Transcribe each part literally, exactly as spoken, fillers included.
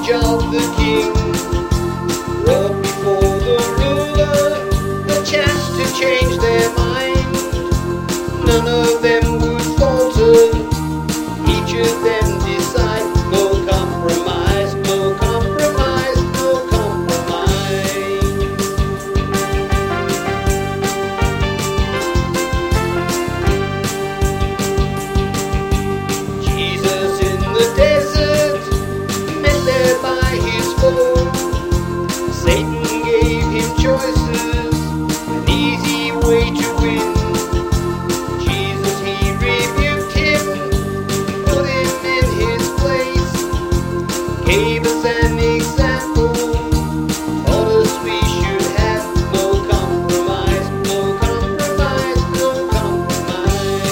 image of the King, brought before the ruler the chance to change their mind. None of them would falter, each of them decide, no compromise, no compromise, no compromise. Jesus in the desert, met there by his foe. Satan gave him choices, an easy way to win. Jesus, he rebuked him, put him in his place, gave us an example, taught us we should have no compromise, no compromise, no compromise.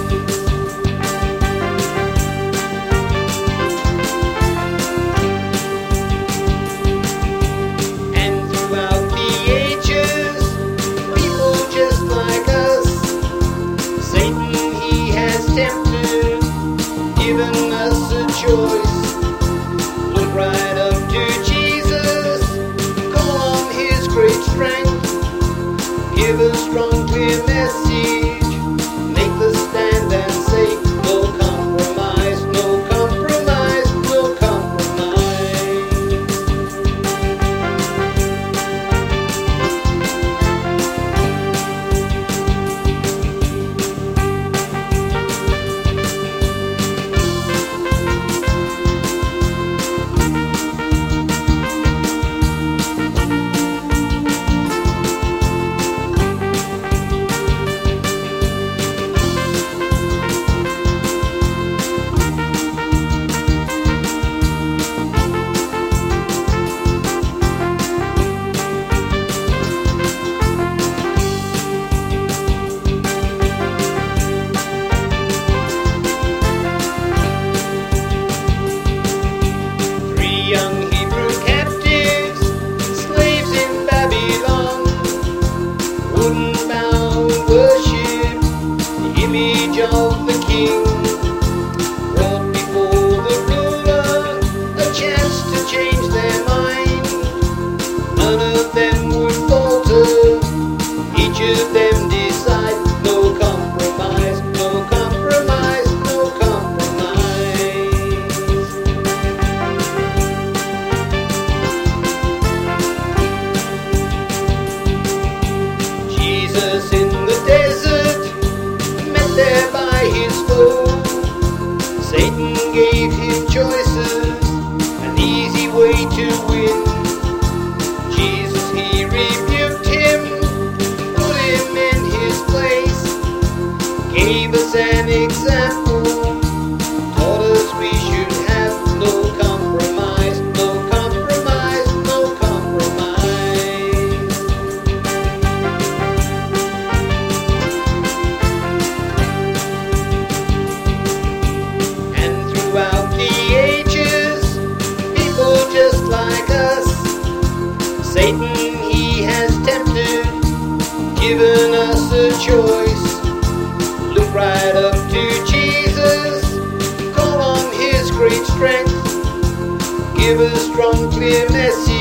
And throughout the ages, people just like us, Satan, he has tempted, given us a choice. Look right up to Jesus, call on his great strength, give a strong clear message, make the stand and say, no compromise, no compromise, no compromise. Three young Hebrew captives, slaves in Babylon, wouldn't bow and worship the image of the King, brought before the ruler a chance to change their mind. None of them would falter, each of them decide, no compromise, no compromise, no compromise. Jesus in the desert, met there by his foe. Satan gave him choices, an easy way to win. Jesus, he rebuked him, put him in his place, gave us an example, taught us we should have no compromise, no compromise, no compromise. And throughout the ages, people just like us, Satan, he has tempted, given us a choice. Look right up to Jesus, call on his great strength, give a strong clear message,